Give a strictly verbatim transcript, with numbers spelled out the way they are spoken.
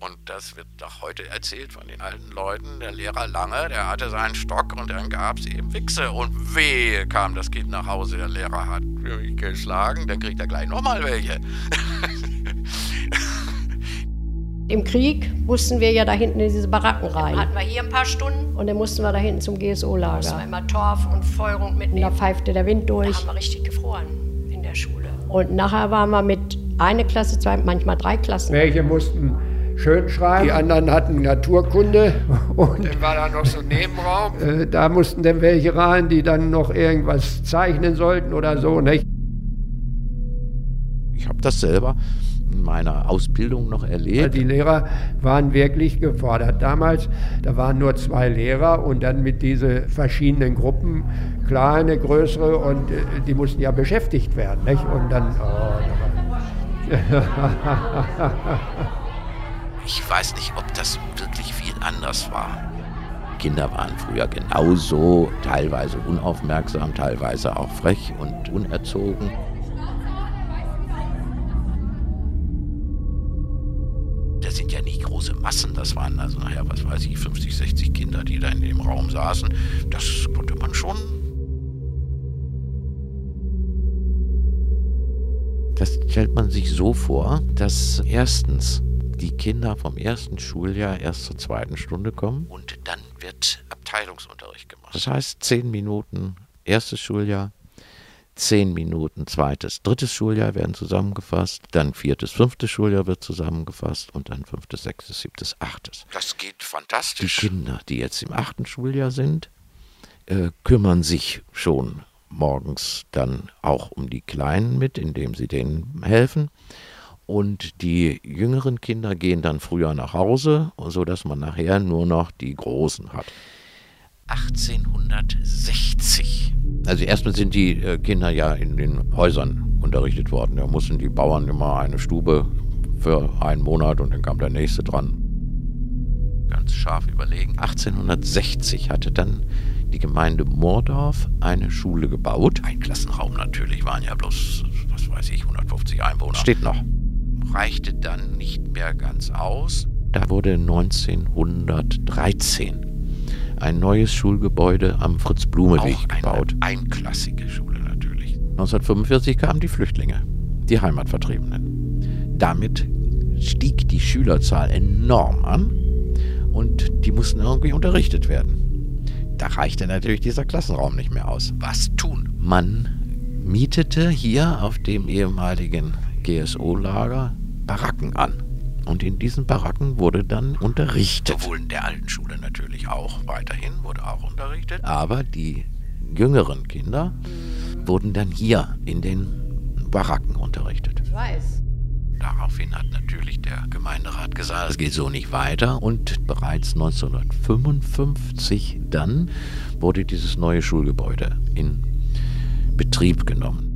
Und das wird doch heute erzählt von den alten Leuten. Der Lehrer Lange, der hatte seinen Stock und dann gab es eben Wichse. Und wehe, kam das Kind nach Hause, der Lehrer hat mich geschlagen, dann kriegt er gleich nochmal welche. Im Krieg mussten wir ja da hinten in diese Baracken rein. Dann hatten wir hier ein paar Stunden und dann mussten wir da hinten zum G S O-Lager. Da mussten wir immer Torf und Feuerung mitnehmen. Und da pfeifte der Wind durch. Da haben wir richtig gefroren in der Schule. Und nachher waren wir mit einer Klasse, zwei, manchmal drei Klassen. Welche mussten schön schreiben, die anderen hatten Naturkunde. Und dann war da noch so ein Nebenraum. Äh, da mussten dann welche rein, die dann noch irgendwas zeichnen sollten oder so, nicht? Ich habe das selber in meiner Ausbildung noch erlebt. Die Lehrer waren wirklich gefordert. Damals, da waren nur zwei Lehrer und dann mit diesen verschiedenen Gruppen, kleine, größere, und äh, die mussten ja beschäftigt werden, nicht? Und dann, oh, ich weiß nicht, ob das wirklich viel anders war. Kinder waren früher genauso, teilweise unaufmerksam, teilweise auch frech und unerzogen. Das sind ja nicht große Massen, das waren also nachher, was weiß ich, fünfzig, sechzig Kinder, die da in dem Raum saßen. Das konnte man schon. Das stellt man sich so vor, dass erstens die Kinder vom ersten Schuljahr erst zur zweiten Stunde kommen und dann wird Abteilungsunterricht gemacht. Das heißt, zehn Minuten erstes Schuljahr, zehn Minuten zweites, drittes Schuljahr werden zusammengefasst, dann viertes, fünftes Schuljahr wird zusammengefasst und dann fünftes, sechstes, siebtes, achtes. Das geht fantastisch. Die Kinder, die jetzt im achten Schuljahr sind, äh, kümmern sich schon morgens dann auch um die Kleinen mit, indem sie denen helfen. Und die jüngeren Kinder gehen dann früher nach Hause, sodass man nachher nur noch die Großen hat. achtzehnhundertsechzig. Also erstmal sind die äh, Kinder ja in den Häusern unterrichtet worden. Da mussten die Bauern immer eine Stube für einen Monat und dann kam der nächste dran. Ganz scharf überlegen. achtzehnhundertsechzig hatte dann die Gemeinde Moordorf eine Schule gebaut. Ein Klassenraum natürlich, waren ja bloß, was weiß ich, hundertfünfzig Einwohner. Steht noch. Reichte dann nicht mehr ganz aus. Da wurde neunzehnhundertdreizehn ein neues Schulgebäude am Fritz-Blume-Weg gebaut. Eine einklassige Schule natürlich. neunzehnhundertfünfundvierzig kamen die Flüchtlinge, die Heimatvertriebenen. Damit stieg die Schülerzahl enorm an und die mussten irgendwie unterrichtet werden. Da reichte natürlich dieser Klassenraum nicht mehr aus. Was tun? Man mietete hier auf dem ehemaligen G S O-Lager Baracken an. Und in diesen Baracken wurde dann unterrichtet. Sowohl in der alten Schule natürlich auch. Weiterhin wurde auch unterrichtet. Aber die jüngeren Kinder wurden dann hier in den Baracken unterrichtet. Ich weiß. Daraufhin hat natürlich der Gemeinderat gesagt, es geht so nicht weiter. Und bereits neunzehnhundertfünfundfünfzig dann wurde dieses neue Schulgebäude in Betrieb genommen.